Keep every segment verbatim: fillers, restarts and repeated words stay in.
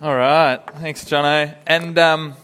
All right, thanks, Jono. And um,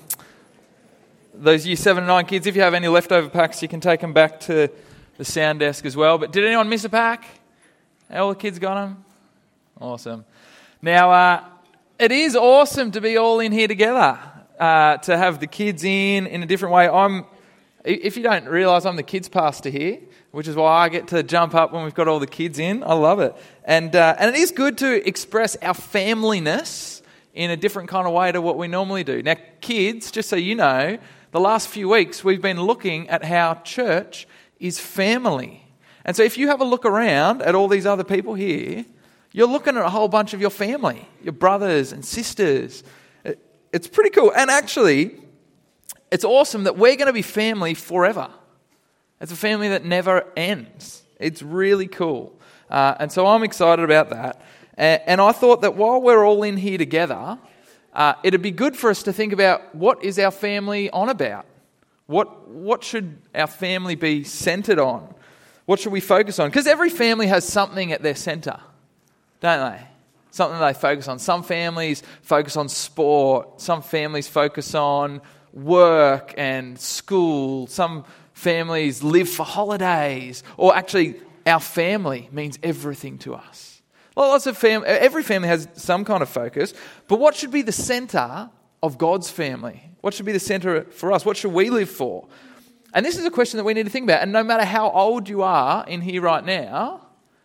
those year seven and nine kids, if you have any leftover packs, you can take them back to the sound desk as well. But did anyone miss a pack? All the kids got them? Awesome. Now, uh, it is awesome to be all in here together, uh, to have the kids in in a different way. I'm, if you don't realise, I'm the kids pastor here, which is why I get to jump up when we've got all the kids in. I love it. And uh, and it is good to express our familyness in a different kind of way to what we normally do. Now, kids, just so you know, the last few weeks we've been looking at how church is family. And so if you have a look around at all these other people here, you're looking at a whole bunch of your family, your brothers and sisters. It, it's pretty cool. And actually, it's awesome that we're going to be family forever. It's a family that never ends. It's really cool. Uh, and so I'm excited about that. And, and I thought that while we're all in here together, uh, it'd be good for us to think about what is our family on about? What, what should our family be centered on? What should we focus on? Because every family has something at their center, don't they? Something they focus on. Some families focus on sport. Some families focus on work and school. Some families live for holidays. Or actually, our family means everything to us. Well, lots of fam- every family has some kind of focus. But what should be the center of God's family? What should be the center for us? What should we live for? And this is a question that we need to think about. And no matter how old you are in here right now,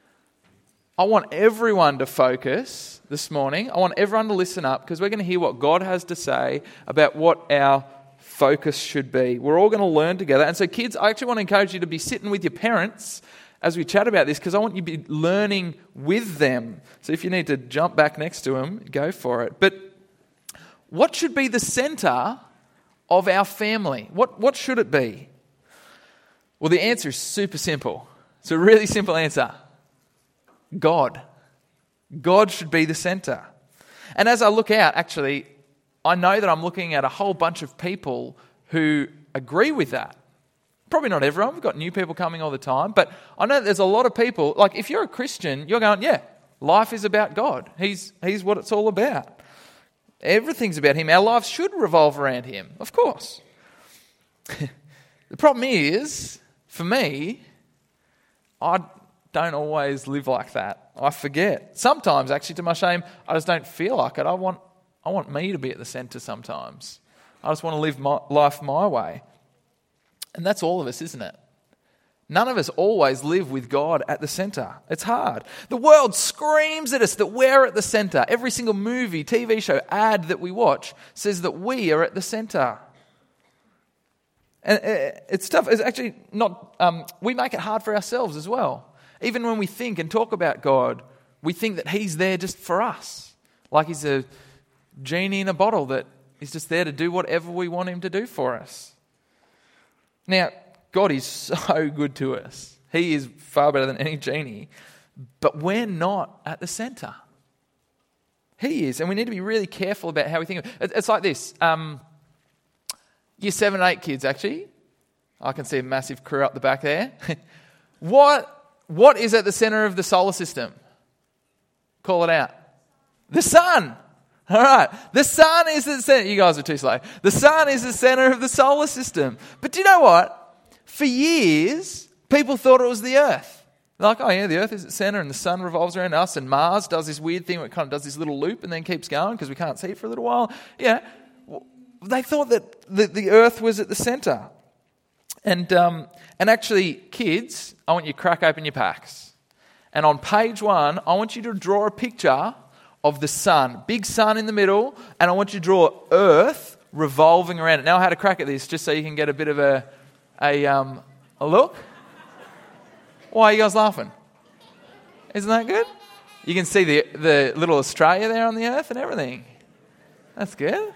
I want everyone to focus this morning. I want everyone to listen up because we're going to hear what God has to say about what our focus should be. We're all going to learn together. And so kids, I actually want to encourage you to be sitting with your parents as we chat about this because I want you to be learning with them. So if you need to jump back next to them, go for it. But what should be the center of our family? What, what should it be? Well, the answer is super simple. It's a really simple answer. God. God should be the center. And as I look out, actually, I know that I'm looking at a whole bunch of people who agree with that. Probably not everyone. We've got new people coming all the time. But I know there's a lot of people, like if you're a Christian, you're going, yeah, life is about God. He's, he's what it's all about. Everything's about Him. Our lives should revolve around Him, of course. The problem is, for me, I don't always live like that. I forget. Sometimes, actually, to my shame, I just don't feel like it. I want I want me to be at the centre sometimes. I just want to live my life my way. And that's all of us, isn't it? None of us always live with God at the centre. It's hard. The world screams at us that we're at the centre. Every single movie, T V show, ad that we watch says that we are at the centre. And it's tough. It's actually not, um, we make it hard for ourselves as well. Even when we think and talk about God, we think that He's there just for us. Like He's a genie in a bottle that is just there to do whatever we want Him to do for us. Now, God is so good to us. He is far better than any genie. But we're not at the centre. He is. And we need to be really careful about how we think of it. It's like this. Um, year seven and eight kids, actually. I can see a massive crew up the back there. What What is at the centre of the solar system? Call it out. The sun. All right. The sun is at the centre. You guys are too slow. The sun is the centre of the solar system. But do you know what? For years, people thought it was the earth. They're like, oh yeah, the earth is at the centre and the sun revolves around us and Mars does this weird thing where it kind of does this little loop and then keeps going because we can't see it for a little while. Yeah. They thought that the, the earth was at the centre. And um, and actually, kids, I want you to crack open your packs. And on page one, I want you to draw a picture of the sun. Big sun in the middle. And I want you to draw Earth revolving around it. Now I had a crack at this just so you can get a bit of a a, um, a look. Why are you guys laughing? Isn't that good? You can see the, the little Australia there on the Earth and everything. That's good.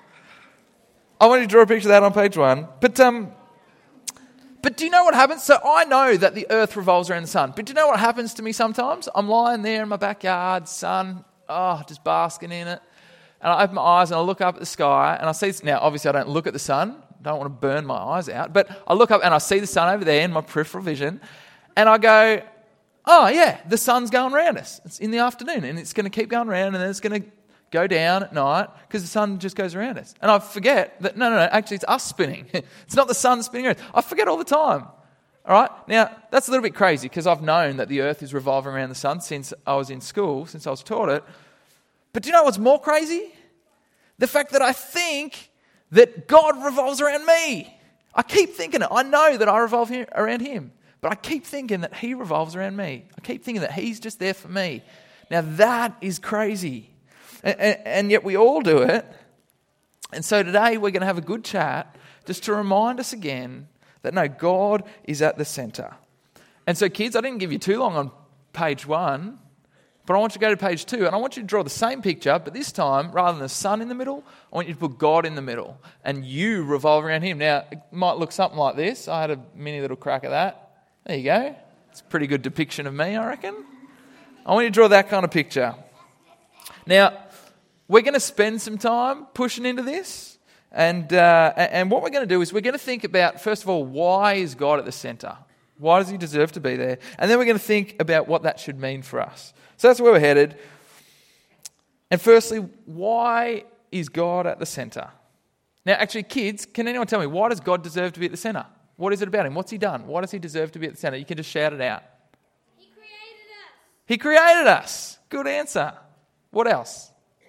I want you to draw a picture of that on page one. But um, but do you know what happens? So I know that the earth revolves around the sun. But do you know what happens to me sometimes? I'm lying there in my backyard, sun, oh, just basking in it. And I open my eyes and I look up at the sky and I see, now obviously I don't look at the sun. Don't want to burn my eyes out. But I look up and I see the sun over there in my peripheral vision. And I go, oh yeah, the sun's going around us. It's in the afternoon and it's going to keep going around and then it's going to go down at night because the sun just goes around us. And I forget that, no, no, no, actually it's us spinning. It's not the sun spinning around. I forget all the time. All right? Now, that's a little bit crazy because I've known that the earth is revolving around the sun since I was in school, since I was taught it. But do you know what's more crazy? The fact that I think that God revolves around me. I keep thinking it. I know that I revolve around him. But I keep thinking that he revolves around me. I keep thinking that he's just there for me. Now that is crazy. And, and, and yet we all do it. And so today we're going to have a good chat just to remind us again that no, God is at the centre. And so kids, I didn't give you too long on page one, but I want you to go to page two and I want you to draw the same picture, but this time, rather than the sun in the middle, I want you to put God in the middle and you revolve around him. Now, it might look something like this. I had a mini little crack at that. There you go. It's a pretty good depiction of me, I reckon. I want you to draw that kind of picture. Now, we're going to spend some time pushing into this. And uh, and what we're going to do is we're going to think about, first of all, why is God at the centre? Why does he deserve to be there? And then we're going to think about what that should mean for us. So that's where we're headed. And firstly, why is God at the centre? Now, actually, kids, can anyone tell me, why does God deserve to be at the centre? What is it about him? What's he done? Why does he deserve to be at the centre? You can just shout it out. He created us. He created us. Good answer. What else?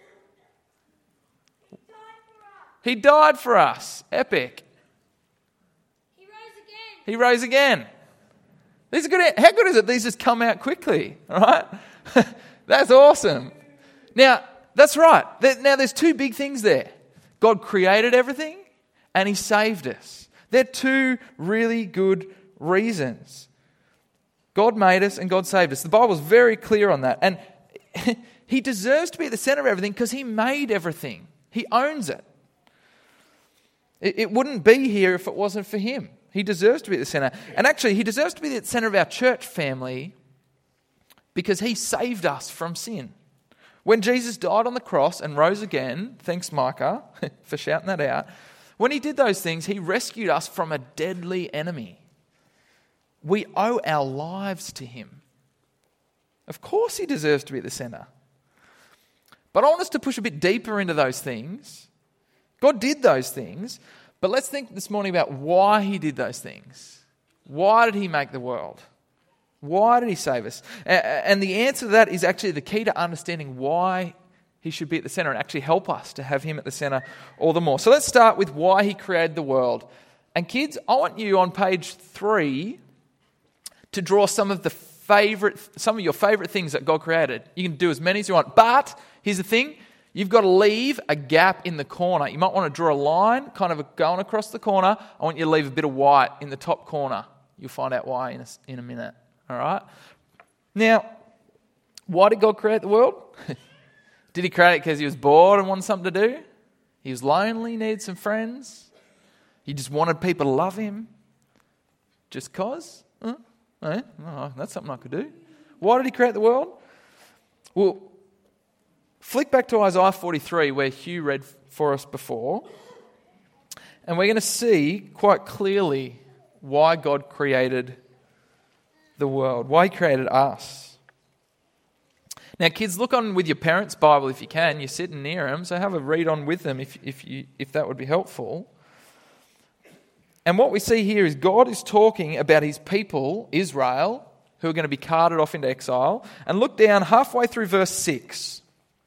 He died for us. He died for us. Epic. He rose again. He rose again. These are good. How good is it? These just come out quickly. All right. That's awesome. Now, that's right. Now, there's two big things there. God created everything and he saved us. They're two really good reasons. God made us and God saved us. The Bible's very clear on that. And he deserves to be at the center of everything because he made everything. He owns it. It, it wouldn't be here if it wasn't for him. He deserves to be at the center. And actually, he deserves to be at the center of our church family because he saved us from sin. When Jesus died on the cross and rose again, thanks Micah for shouting that out, when he did those things, he rescued us from a deadly enemy. We owe our lives to him. Of course he deserves to be at the centre. But I want us to push a bit deeper into those things. God did those things, but let's think this morning about why he did those things. Why did he make the world? Why did he save us? And the answer to that is actually the key to understanding why he should be at the centre and actually help us to have him at the centre all the more. So let's start with why he created the world. And kids, I want you on page three to draw some of the favourite, some of your favourite things that God created. You can do as many as you want. But here's the thing, you've got to leave a gap in the corner. You might want to draw a line, kind of going across the corner. I want you to leave a bit of white in the top corner. You'll find out why in a, in a minute. All right? Now, why did God create the world? Did he create it because he was bored and wanted something to do? He was lonely, needed some friends. He just wanted people to love him. Just cause? Huh? Eh? Oh, that's something I could do. Why did he create the world? Well, flick back to Isaiah forty-three where Hugh read for us before. And we're going to see quite clearly why God created the world, why he created us. Now, kids, look on with your parents' Bible if you can. You're sitting near them, so have a read on with them if if you if that would be helpful. And what we see here is God is talking about his people, Israel, who are going to be carted off into exile. And look down halfway through verse six.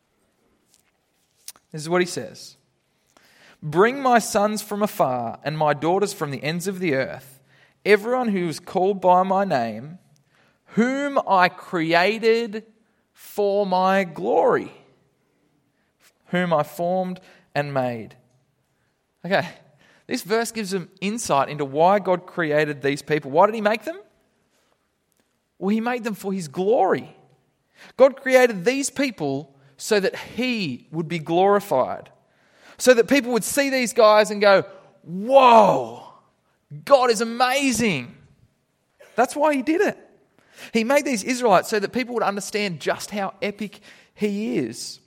This is what he says. Bring my sons from afar and my daughters from the ends of the earth, everyone who is called by my name, whom I created for my glory, whom I formed and made. Okay, this verse gives them insight into why God created these people. Why did he make them? Well, he made them for his glory. God created these people so that he would be glorified. So that people would see these guys and go, whoa, God is amazing. That's why he did it. He made these Israelites so that people would understand just how epic he is.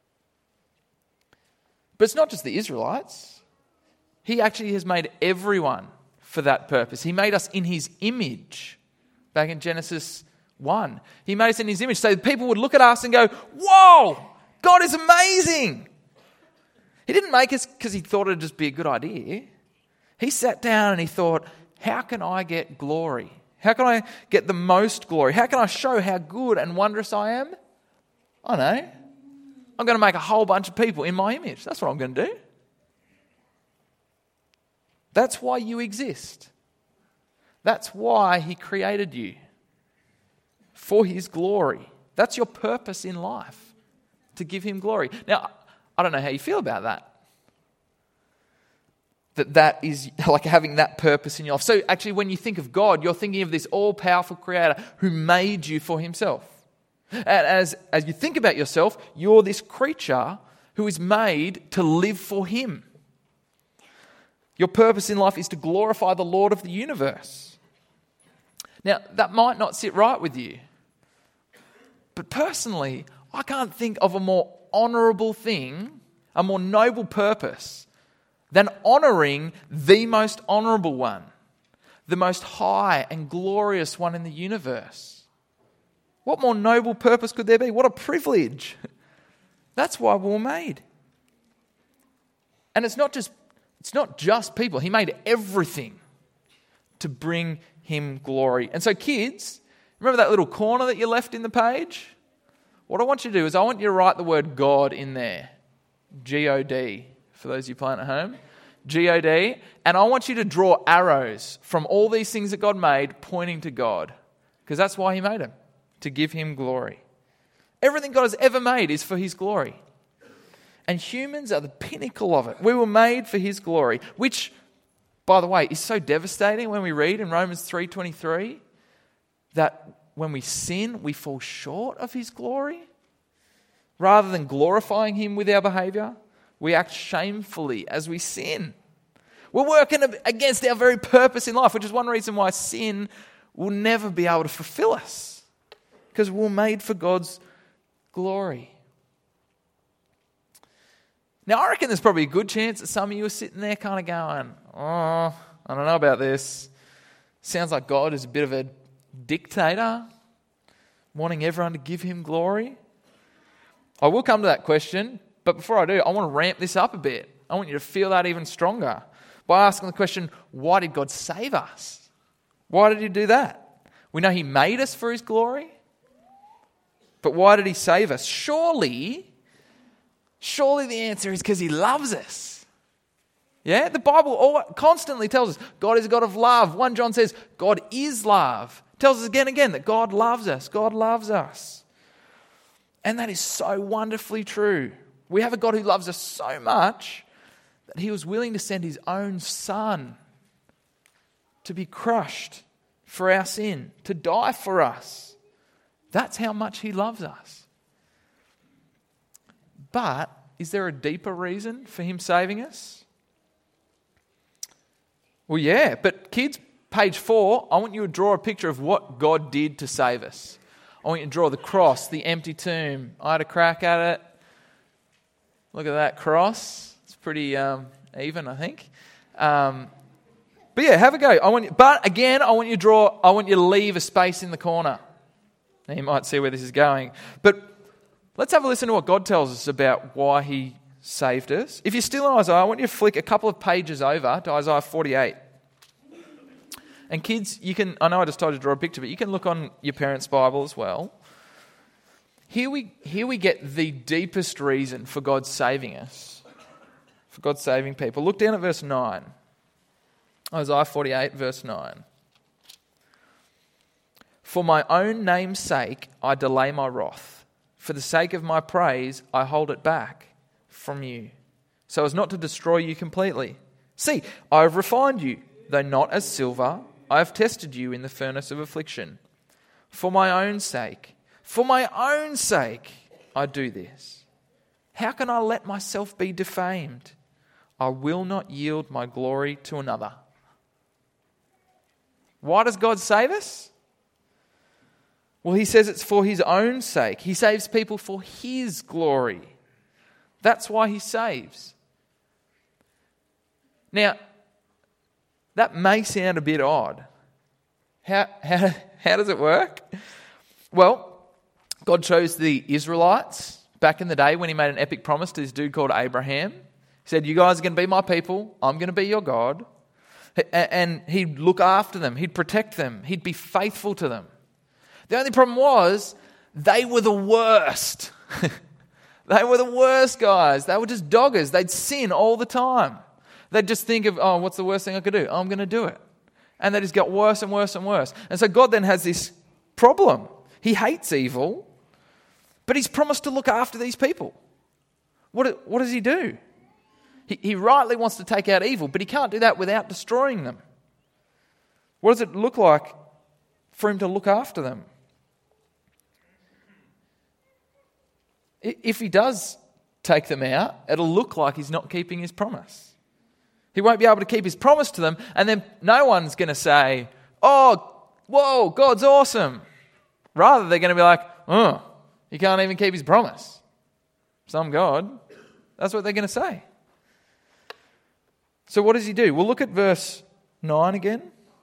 But it's not just the Israelites. He actually has made everyone for that purpose. He made us in his image. Back in Genesis one. He made us in his image so that people would look at us and go, whoa, God is amazing. He didn't make us because he thought it'd just be a good idea. He sat down and he thought, how can I get glory? How can I get the most glory? How can I show how good and wondrous I am? I know. I'm going to make a whole bunch of people in my image. That's what I'm going to do. That's why you exist. That's why he created you. For his glory. That's your purpose in life. To give him glory. Now, I don't know how you feel about that. That that is like having that purpose in your life. So actually when you think of God, you're thinking of this all-powerful creator who made you for himself. And as, as you think about yourself, you're this creature who is made to live for him. Your purpose in life is to glorify the Lord of the universe. Now, that might not sit right with you. But personally, I can't think of a more honourable thing, a more noble purpose than honouring the most honourable one, the most high and glorious one in the universe. What more noble purpose could there be? What a privilege. That's why we were made. And it's not just it's not just people. He made everything to bring him glory. And so kids, remember that little corner that you left in the page? What I want you to do is I want you to write the word God in there. G O D, for those of you playing at home. G O D. And I want you to draw arrows from all these things that God made pointing to God. Because that's why he made them. To give him glory. Everything God has ever made is for his glory. And humans are the pinnacle of it. We were made for his glory. Which, by the way, is so devastating when we read in Romans three twenty-three that when we sin, we fall short of his glory. Rather than glorifying him with our behaviour, we act shamefully as we sin. We're working against our very purpose in life, which is one reason why sin will never be able to fulfill us. Because we're made for God's glory. Now, I reckon there's probably a good chance that some of you are sitting there kind of going, oh, I don't know about this. Sounds like God is a bit of a dictator, wanting everyone to give him glory. I will come to that question, but before I do, I want to ramp this up a bit. I want you to feel that even stronger by asking the question, why did God save us? Why did he do that? We know he made us for his glory, but why did he save us? Surely, surely the answer is because he loves us. Yeah, the Bible all, constantly tells us God is a God of love. First John says God is love. Tells us again and again that God loves us. God loves us. And that is so wonderfully true. We have a God who loves us so much that he was willing to send his own son to be crushed for our sin, to die for us. That's how much he loves us. But is there a deeper reason for him saving us? Well, yeah, but kids, page four, I want you to draw a picture of what God did to save us. I want you to draw the cross, the empty tomb. I had a crack at it. Look at that cross. It's pretty um, even, I think. Um, but yeah, have a go. I want you, but again, I want you to draw. I want you to leave a space in the corner. Now you might see where this is going, but let's have a listen to what God tells us about why he saved us. If you're still in Isaiah, I want you to flick a couple of pages over to Isaiah forty-eight. And kids, you can, I know I just told you to draw a picture, but you can look on your parents' Bible as well. Here we, here we get the deepest reason for God saving us, for God saving people. Look down at verse nine. Isaiah forty-eight, verse nine. For my own name's sake, I delay my wrath. For the sake of my praise, I hold it back from you, so as not to destroy you completely. See, I have refined you, though not as silver. I have tested you in the furnace of affliction. For my own sake, for my own sake, I do this. How can I let myself be defamed? I will not yield my glory to another. Why does God save us? Well, he says it's for his own sake. He saves people for his glory. That's why he saves. Now, that may sound a bit odd. How, how, how does it work? Well, God chose the Israelites back in the day when he made an epic promise to this dude called Abraham. He said, you guys are going to be my people. I'm going to be your God. And he'd look after them. He'd protect them. He'd be faithful to them. The only problem was they were the worst. They were the worst guys. They were just doggers. They'd sin all the time. They'd just think of, oh, what's the worst thing I could do? Oh, I'm going to do it. And they just got worse and worse and worse. And so God then has this problem. He hates evil, but he's promised to look after these people. What, what does he do? He, he rightly wants to take out evil, but he can't do that without destroying them. What does it look like for him to look after them? If he does take them out, it'll look like he's not keeping his promise. He won't be able to keep his promise to them, and then no one's going to say, oh, whoa, God's awesome. Rather, they're going to be like, oh, he can't even keep his promise. Some God. That's what they're going to say. So what does he do? We'll look at verse nine again.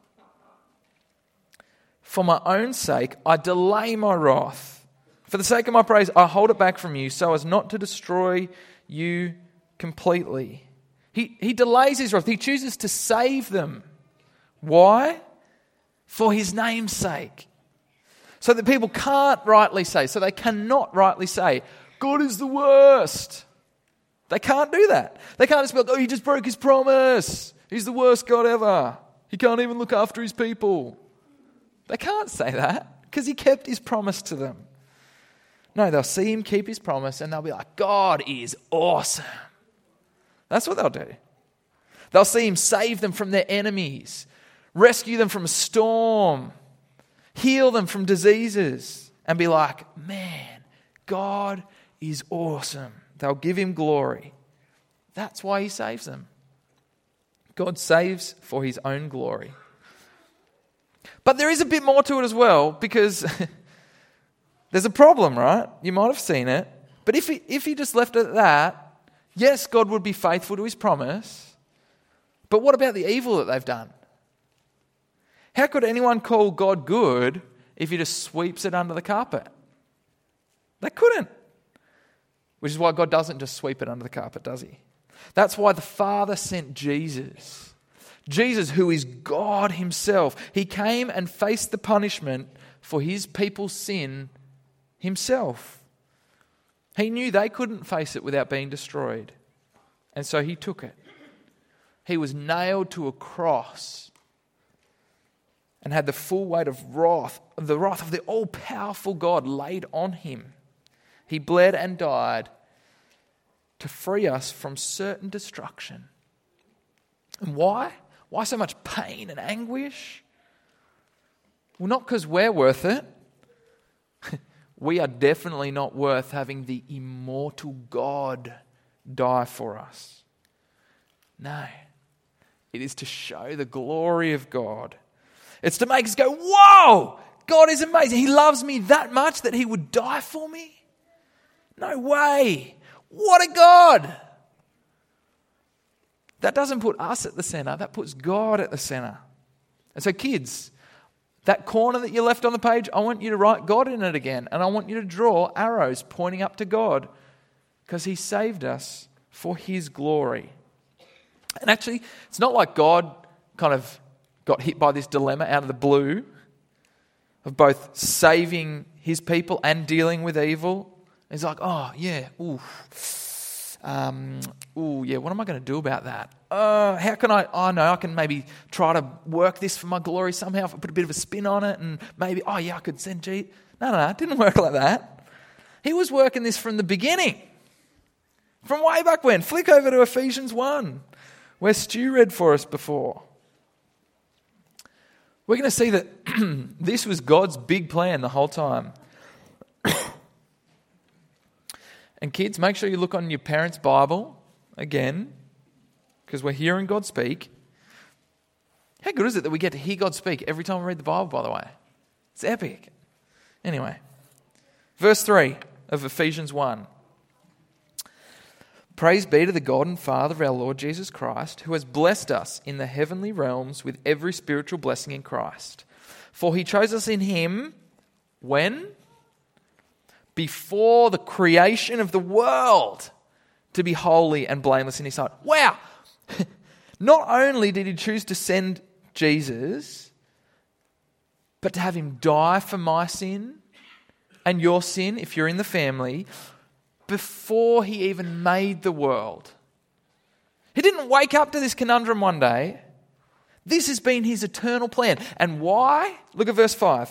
For my own sake, I delay my wrath. For the sake of my praise, I hold it back from you so as not to destroy you completely. He, he delays his wrath. He chooses to save them. Why? For his name's sake. So that people can't rightly say, so they cannot rightly say, God is the worst. They can't do that. They can't just be like, oh, he just broke his promise. He's the worst God ever. He can't even look after his people. They can't say that because he kept his promise to them. No, they'll see him keep his promise and they'll be like, God is awesome. That's what they'll do. They'll see him save them from their enemies, rescue them from a storm, heal them from diseases, and be like, man, God is awesome. They'll give him glory. That's why he saves them. God saves for his own glory. But there is a bit more to it as well, because there's a problem, right? You might have seen it. But if he, if he just left it at that, yes, God would be faithful to his promise. But what about the evil that they've done? How could anyone call God good if he just sweeps it under the carpet? They couldn't. Which is why God doesn't just sweep it under the carpet, does he? That's why the Father sent Jesus. Jesus, who is God himself. He came and faced the punishment for his people's sin himself. He knew they couldn't face it without being destroyed. And so he took it. He was nailed to a cross and had the full weight of wrath, the wrath of the all-powerful God laid on him. He bled and died to free us from certain destruction. And why? Why so much pain and anguish? Well, not because we're worth it. We are definitely not worth having the immortal God die for us. No. It is to show the glory of God. It's to make us go, whoa, God is amazing. He loves me that much that he would die for me? No way. What a God. That doesn't put us at the center. That puts God at the center. And so kids, that corner that you left on the page, I want you to write God in it again. And I want you to draw arrows pointing up to God because he saved us for his glory. And actually, it's not like God kind of got hit by this dilemma out of the blue of both saving his people and dealing with evil. He's like, oh, yeah, ooh, um, ooh, yeah, what am I going to do about that? Uh, how can I, oh no, I can maybe try to work this for my glory somehow, if I put a bit of a spin on it and maybe, oh yeah, I could send G. No, no, no, it didn't work like that. He was working this from the beginning. From way back when. Flick over to Ephesians one, where Stu read for us before. We're going to see that this was God's big plan the whole time. And kids, make sure you look on your parents' Bible again, because we're hearing God speak. How good is it that we get to hear God speak every time we read the Bible, by the way? It's epic. Anyway, verse three of Ephesians one. Praise be to the God and Father of our Lord Jesus Christ, who has blessed us in the heavenly realms with every spiritual blessing in Christ. For he chose us in him, when? before the creation of the world to be holy and blameless in his sight. Wow! Not only did he choose to send Jesus, but to have him die for my sin and your sin, if you're in the family, before he even made the world. He didn't wake up to this conundrum one day. This has been his eternal plan. And why? Look at verse five.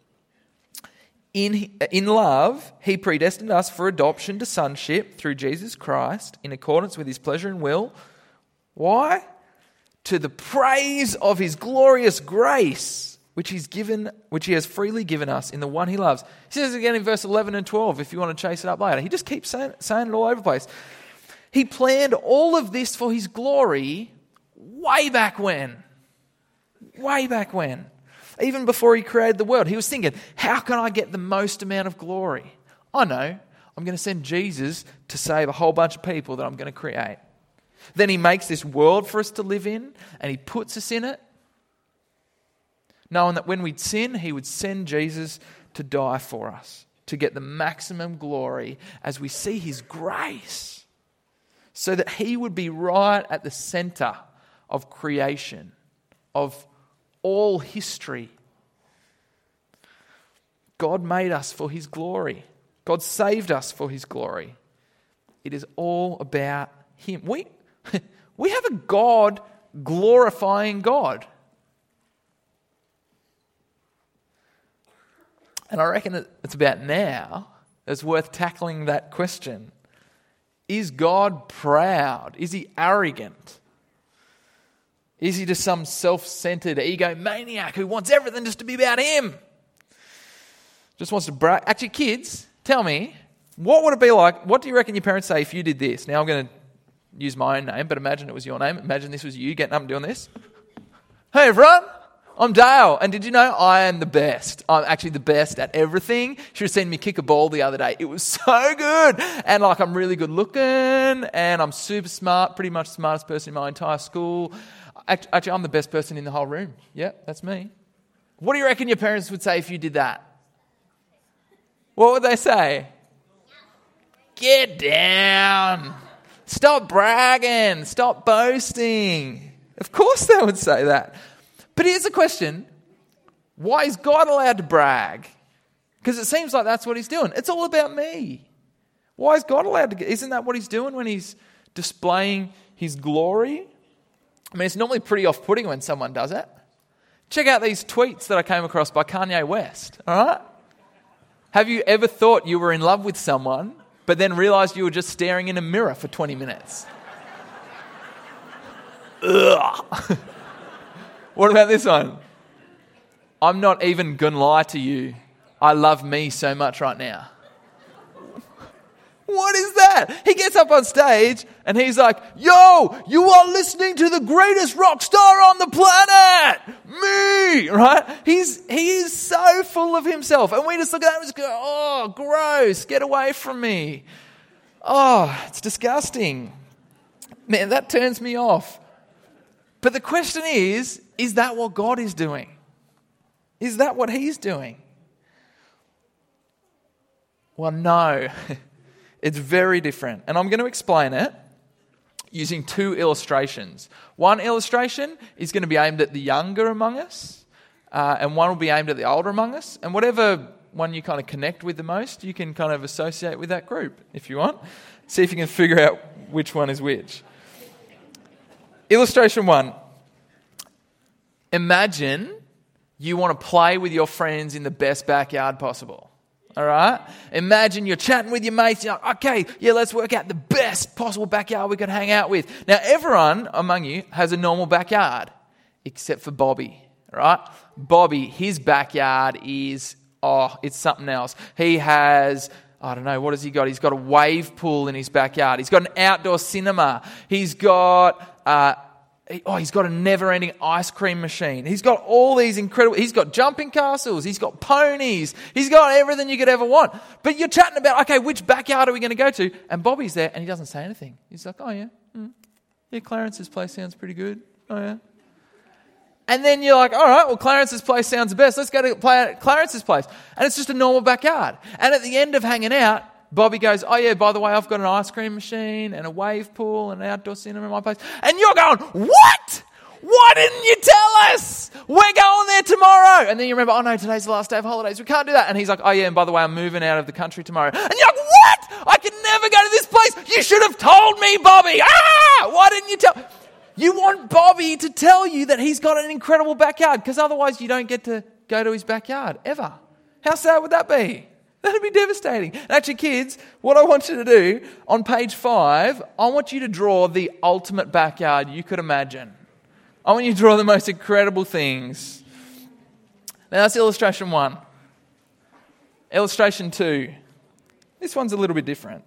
In, in love, he predestined us for adoption to sonship through Jesus Christ in accordance with his pleasure and will. Why? To the praise of his glorious grace, which he's given, which he has freely given us in the one he loves. He says again in verse eleven and twelve, if you want to chase it up later. He just keeps saying, saying it all over the place. He planned all of this for his glory way back when. Way back when. Even before he created the world, he was thinking, how can I get the most amount of glory? I know, I'm going to send Jesus to save a whole bunch of people that I'm going to create. Then he makes this world for us to live in, and he puts us in it, knowing that when we'd sin, he would send Jesus to die for us, to get the maximum glory as we see his grace, so that he would be right at the center of creation, of all history. God made us for his glory. God saved us for his glory. It is all about him. We, we have a God glorifying God. And I reckon it's about now it's worth tackling that question. Is God proud? Is he arrogant? Is he just some self-centered egomaniac who wants everything just to be about him? Just wants to brag. Actually, kids, tell me, what would it be like? What do you reckon your parents say if you did this? Now I'm going to use my own name, but imagine it was your name. Imagine this was you getting up and doing this. Hey everyone, I'm Dale. And did you know I am the best? I'm actually the best at everything. Should have seen me kick a ball the other day. It was so good. And like I'm really good looking and I'm super smart, pretty much the smartest person in my entire school. Actually, I'm the best person in the whole room. Yeah, that's me. What do you reckon your parents would say if you did that? What would they say? Get down. Stop bragging. Stop boasting. Of course they would say that. But here's the question. Why is God allowed to brag? Because it seems like that's what he's doing. It's all about me. Why is God allowed to? Isn't that what he's doing when he's displaying his glory? I mean, it's normally pretty off-putting when someone does it. Check out these tweets that I came across by Kanye West, all right? Have you ever thought you were in love with someone, but then realised you were just staring in a mirror for twenty minutes? Ugh. What about this one? I'm not even going to lie to you. I love me so much right now. What is that? He gets up on stage and he's like, yo, you are listening to the greatest rock star on the planet, me, right? He's he is so full of himself. And we just look at him and just go, oh, gross, get away from me. Oh, it's disgusting. Man, that turns me off. But the question is, is that what God is doing? Is that what he's doing? Well, no. It's very different. And I'm going to explain it using two illustrations. One illustration is going to be aimed at the younger among us, uh, and one will be aimed at the older among us. And whatever one you kind of connect with the most, you can kind of associate with that group if you want. See if you can figure out which one is which. Illustration one. Imagine you want to play with your friends in the best backyard possible. All right? Imagine you're chatting with your mates. You're like, okay, yeah, let's work out the best possible backyard we could hang out with. Now, everyone among you has a normal backyard, except for Bobby, right? Bobby, his backyard is, oh, it's something else. He has, I don't know, what has he got? He's got a wave pool in his backyard. He's got an outdoor cinema. He's got... Uh, Oh, he's got a never-ending ice cream machine. He's got all these incredible... He's got jumping castles. He's got ponies. He's got everything you could ever want. But you're chatting about, okay, which backyard are we going to go to? And Bobby's there, and he doesn't say anything. He's like, oh, yeah. Mm. Yeah, Clarence's place sounds pretty good. Oh, yeah. And then you're like, all right, well, Clarence's place sounds the best. Let's go to play at Clarence's place. And it's just a normal backyard. And at the end of hanging out, Bobby goes, oh yeah, by the way, I've got an ice cream machine and a wave pool and an outdoor cinema in my place. And you're going, what? Why didn't you tell us? We're going there tomorrow. And then you remember, oh no, today's the last day of holidays. We can't do that. And he's like, oh yeah, and by the way, I'm moving out of the country tomorrow. And you're like, what? I can never go to this place. You should have told me, Bobby. Ah! Why didn't you tell? You want Bobby to tell you that he's got an incredible backyard, because otherwise you don't get to go to his backyard ever. How sad would that be? That'd be devastating. And actually, kids, what I want you to do on page five, I want you to draw the ultimate backyard you could imagine. I want you to draw the most incredible things. Now that's illustration one. Illustration two. This one's a little bit different.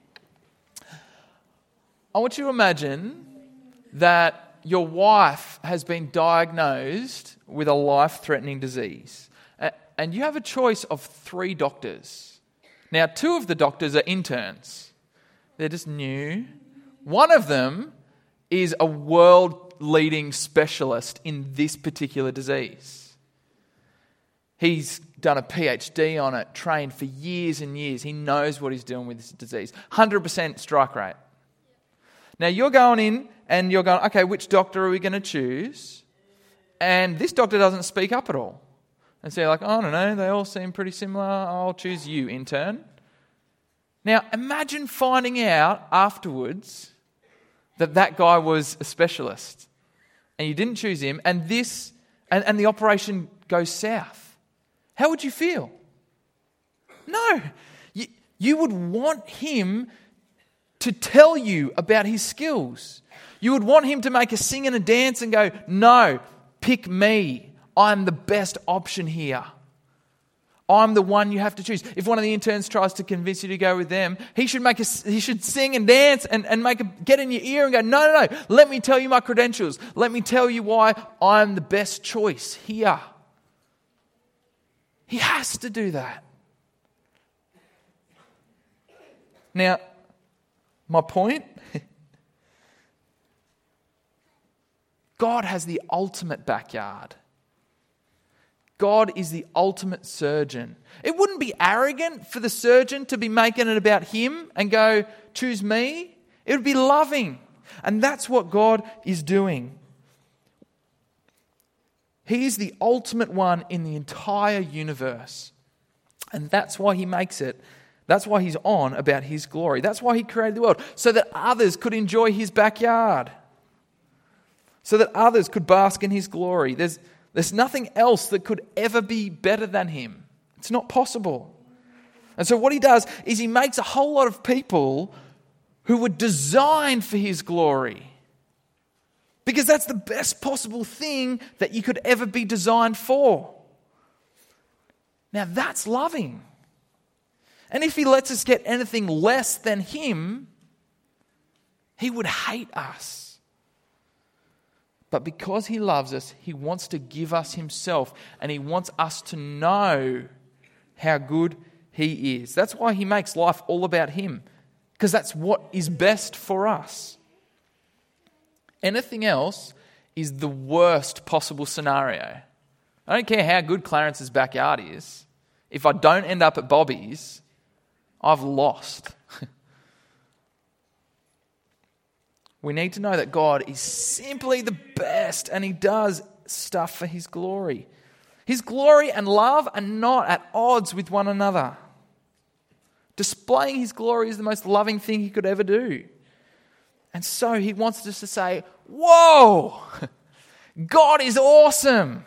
I want you to imagine that your wife has been diagnosed with a life-threatening disease. And you have a choice of three doctors. Now, two of the doctors are interns. They're just new. One of them is a world-leading specialist in this particular disease. He's done a PhD on it, trained for years and years. He knows what he's doing with this disease. one hundred percent strike rate. Now, you're going in and you're going, okay, which doctor are we going to choose? And this doctor doesn't speak up at all. And so you're like, oh, I don't know, they all seem pretty similar. I'll choose you, intern. Now, imagine finding out afterwards that that guy was a specialist and you didn't choose him, and this and, and the operation goes south. How would you feel? No. You, you would want him to tell you about his skills. You would want him to make a sing and a dance and go, no, pick me. I'm the best option here. I'm the one you have to choose. If one of the interns tries to convince you to go with them, he should make a, he should sing and dance and, and make a, get in your ear and go, no, no, no, let me tell you my credentials. Let me tell you why I'm the best choice here. He has to do that. Now, my point, God has the ultimate backyard. God is the ultimate surgeon. It wouldn't be arrogant for the surgeon to be making it about him and go, choose me. It would be loving. And that's what God is doing. He is the ultimate one in the entire universe. And that's why he makes it. That's why he's on about his glory. That's why he created the world, so that others could enjoy his backyard. So that others could bask in his glory. There's There's nothing else that could ever be better than him. It's not possible. And so what he does is he makes a whole lot of people who were designed for his glory. Because that's the best possible thing that you could ever be designed for. Now that's loving. And if he lets us get anything less than him, he would hate us. But because he loves us, he wants to give us himself, and he wants us to know how good he is. That's why he makes life all about him, because that's what is best for us. Anything else is the worst possible scenario. I don't care how good Clarence's backyard is. If I don't end up at Bobby's, I've lost. We need to know that God is simply the best, and he does stuff for his glory. His glory and love are not at odds with one another. Displaying his glory is the most loving thing he could ever do. And so he wants us to say, whoa, God is awesome.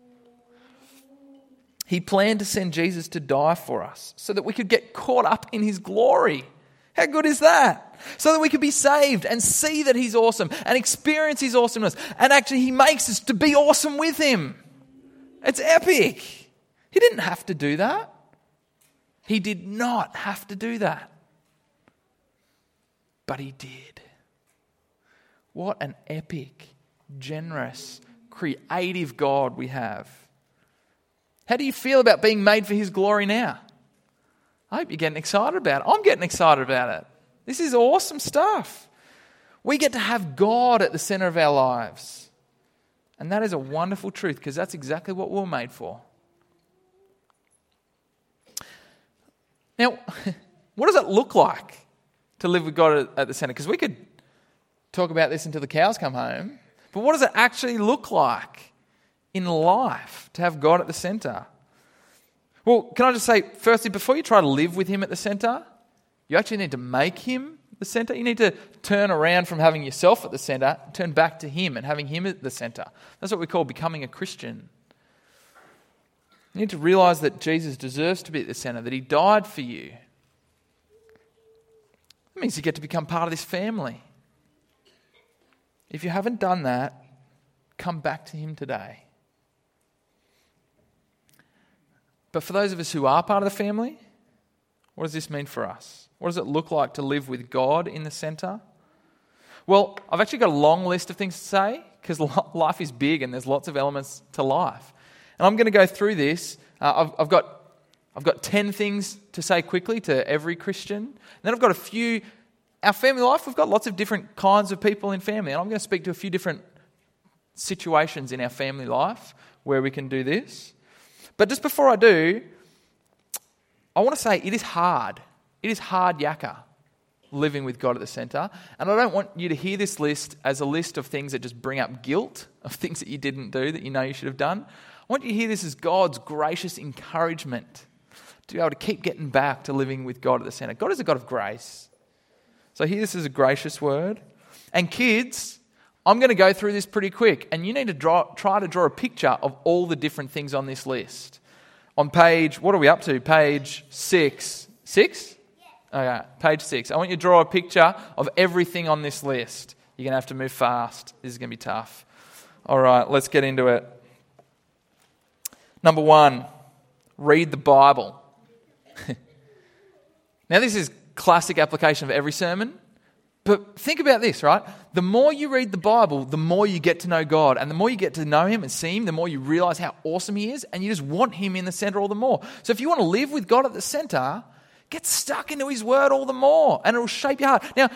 He planned to send Jesus to die for us so that we could get caught up in his glory. How good is that? So that we could be saved and see that he's awesome and experience his awesomeness. And actually he makes us to be awesome with him. It's epic. He didn't have to do that. He did not have to do that. But he did. What an epic, generous, creative God we have. How do you feel about being made for his glory now? I hope you're getting excited about it. I'm getting excited about it. This is awesome stuff. We get to have God at the center of our lives. And that is a wonderful truth because that's exactly what we were made for. Now, what does it look like to live with God at the centre? Because we could talk about this until the cows come home, but what does it actually look like in life to have God at the centre? Well, can I just say, firstly, before you try to live with him at the centre, you actually need to make him the centre. You need to turn around from having yourself at the centre, turn back to him and having him at the centre. That's what we call becoming a Christian. You need to realise that Jesus deserves to be at the centre, that he died for you. That means you get to become part of this family. If you haven't done that, come back to him today. But for those of us who are part of the family, what does this mean for us? What does it look like to live with God in the centre? Well, I've actually got a long list of things to say because life is big and there's lots of elements to life. And I'm going to go through this. Uh, I've, I've got I've got ten things to say quickly to every Christian. And then I've got a few. Our family life, we've got lots of different kinds of people in family. And I'm going to speak to a few different situations in our family life where we can do this. But just before I do, I want to say it is hard. It is hard yakka living with God at the centre. And I don't want you to hear this list as a list of things that just bring up guilt, of things that you didn't do that you know you should have done. I want you to hear this as God's gracious encouragement to be able to keep getting back to living with God at the centre. God is a God of grace. So hear this as a gracious word. And kids, I'm going to go through this pretty quick. And you need to draw, try to draw a picture of all the different things on this list. On page, what are we up to? Page six. Six? Okay, page six. I want you to draw a picture of everything on this list. You're going to have to move fast. This is going to be tough. All right, let's get into it. Number one, read the Bible. Now, this is classic application of every sermon. But think about this, right? The more you read the Bible, the more you get to know God. And the more you get to know him and see him, the more you realise how awesome he is. And you just want him in the centre all the more. So if you want to live with God at the centre, get stuck into his word all the more. And it will shape your heart. Now,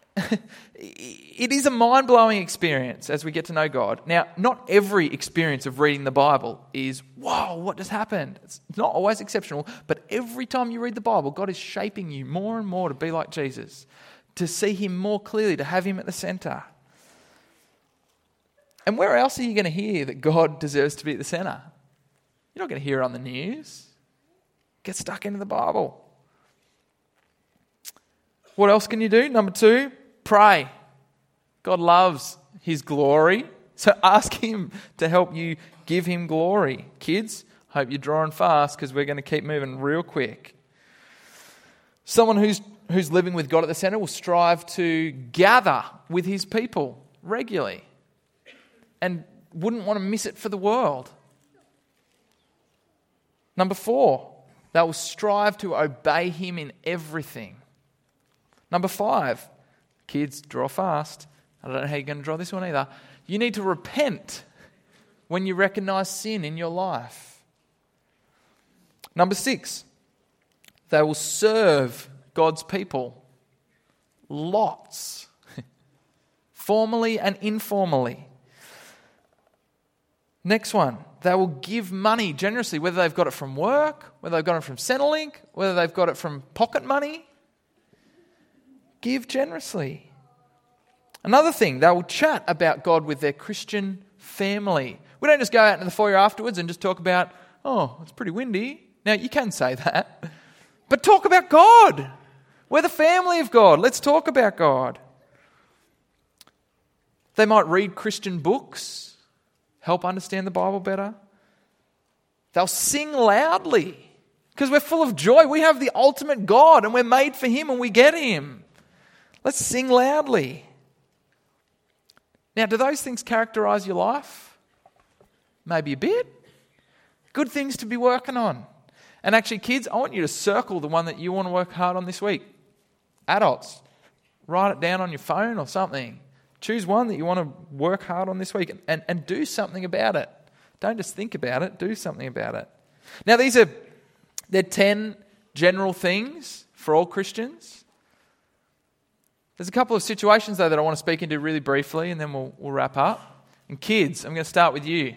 it is a mind-blowing experience as we get to know God. Now, not every experience of reading the Bible is, whoa, what just happened? It's not always exceptional. But every time you read the Bible, God is shaping you more and more to be like Jesus, to see him more clearly, to have him at the centre. And where else are you going to hear that God deserves to be at the centre? You're not going to hear it on the news. Get stuck into the Bible. What else can you do? Number two, pray. God loves his glory, so ask him to help you give him glory. Kids, hope you're drawing fast because we're going to keep moving real quick. Someone who's who's living with God at the centre will strive to gather with his people regularly and wouldn't want to miss it for the world. Number four, they will strive to obey him in everything. Number five, kids, draw fast. I don't know how you're going to draw this one either. You need to repent when you recognise sin in your life. Number six, they will serve God's people. Lots. Formally and informally. Next one, they will give money generously, whether they've got it from work, whether they've got it from Centrelink, whether they've got it from pocket money. Give generously. Another thing, they will chat about God with their Christian family. We don't just go out into the foyer afterwards and just talk about, oh, it's pretty windy. Now, you can say that. But talk about God. We're the family of God. Let's talk about God. They might read Christian books, help understand the Bible better. They'll sing loudly because we're full of joy. We have the ultimate God and we're made for him and we get him. Let's sing loudly. Now, do those things characterise your life? Maybe a bit. Good things to be working on. And actually, kids, I want you to circle the one that you want to work hard on this week. Adults, write it down on your phone or something. Choose one that you want to work hard on this week and, and, and do something about it. Don't just think about it, do something about it. Now, these are they're ten general things for all Christians. There's a couple of situations, though, that I want to speak into really briefly, and then we'll, we'll wrap up. And kids, I'm going to start with you.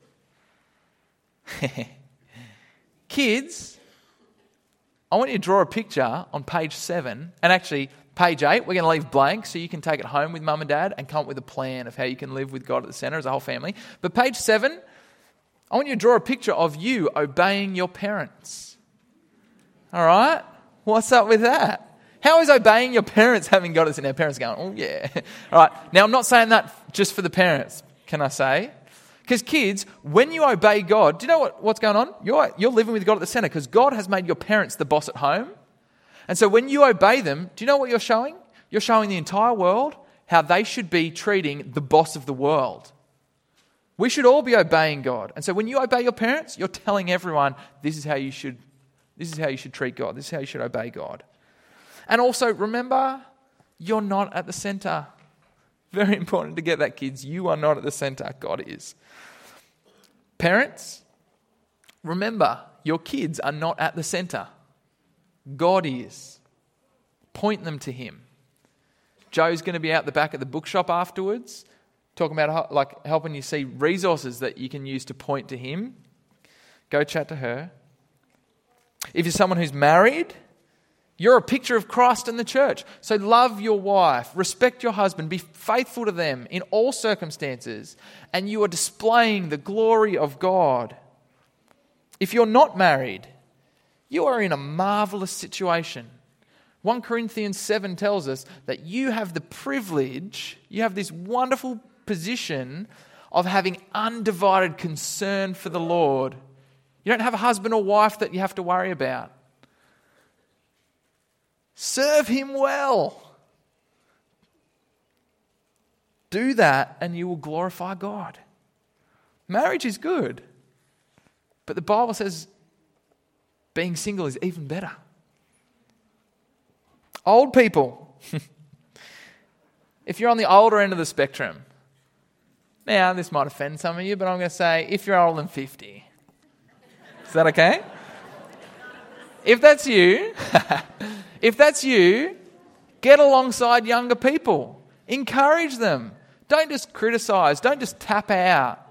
Kids, I want you to draw a picture on page seven, and actually page eight, we're going to leave blank so you can take it home with mum and dad and come up with a plan of how you can live with God at the centre as a whole family. But page seven, I want you to draw a picture of you obeying your parents. All right? What's up with that? How is obeying your parents having got us in our parents going, oh yeah. All right. Now, I'm not saying that just for the parents, can I say? Because kids, when you obey God, do you know what, what's going on? You're, you're living with God at the centre because God has made your parents the boss at home. And so when you obey them, do you know what you're showing? You're showing the entire world how they should be treating the boss of the world. We should all be obeying God. And so when you obey your parents, you're telling everyone this is how you should, this is how you should treat God. This is how you should obey God. And also, remember, you're not at the centre. Very important to get that, kids. You are not at the centre. God is. Parents, remember, your kids are not at the centre. God is. Point them to Him. Joe's going to be out the back at the bookshop afterwards, talking about like helping you see resources that you can use to point to Him. Go chat to her. If you're someone who's married, you're a picture of Christ and the church. So love your wife, respect your husband, be faithful to them in all circumstances, and you are displaying the glory of God. If you're not married, you are in a marvelous situation. First Corinthians seven tells us that you have the privilege, you have this wonderful position of having undivided concern for the Lord. You don't have a husband or wife that you have to worry about. Serve Him well. Do that and you will glorify God. Marriage is good, but the Bible says being single is even better. Old people. If you're on the older end of the spectrum, now this might offend some of you, but I'm going to say if you're older than fifty. Is that okay? If that's you... If that's you, get alongside younger people. Encourage them. Don't just criticize. Don't just tap out.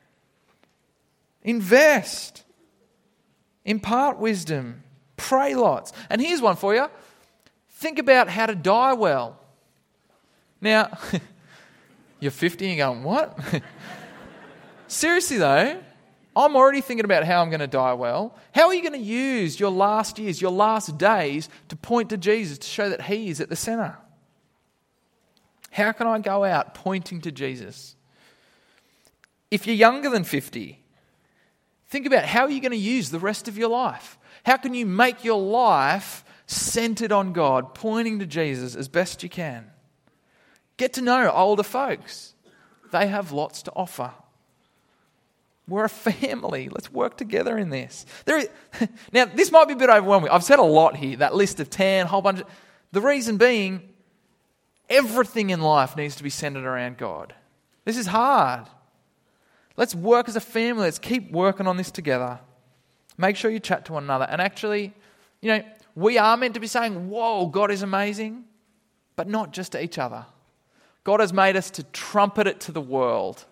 Invest. Impart wisdom. Pray lots. And here's one for you. Think about how to die well. Now, you're fifty and you're going, what? Seriously though, I'm already thinking about how I'm going to die well. How are you going to use your last years, your last days to point to Jesus, to show that He is at the centre? How can I go out pointing to Jesus? If you're younger than fifty, think about how are you going to use the rest of your life? How can you make your life centred on God, pointing to Jesus as best you can? Get to know older folks. They have lots to offer. We're a family. Let's work together in this. There is, now, this might be a bit overwhelming. I've said a lot here, that list of ten, a whole bunch of... The reason being, everything in life needs to be centered around God. This is hard. Let's work as a family. Let's keep working on this together. Make sure you chat to one another. And actually, you know, we are meant to be saying, whoa, God is amazing, but not just to each other. God has made us to trumpet it to the world.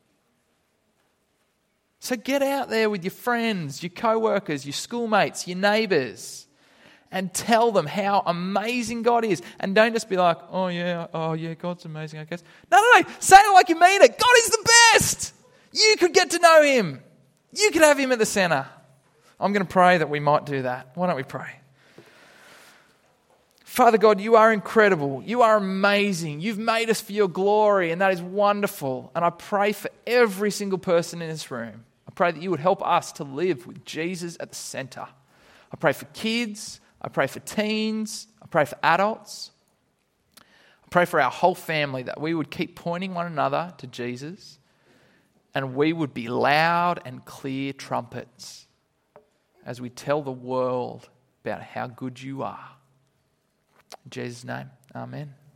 So get out there with your friends, your co-workers, your schoolmates, your neighbours, and tell them how amazing God is. And don't just be like, oh yeah, oh yeah, God's amazing, I guess. No, no, no. Say it like you mean it. God is the best. You could get to know Him. You could have Him at the centre. I'm going to pray that we might do that. Why don't we pray? Father God, You are incredible. You are amazing. You've made us for Your glory, and that is wonderful. And I pray for every single person in this room. I pray that You would help us to live with Jesus at the centre. I pray for kids. I pray for teens. I pray for adults. I pray for our whole family that we would keep pointing one another to Jesus, and we would be loud and clear trumpets as we tell the world about how good You are. In Jesus' name, amen.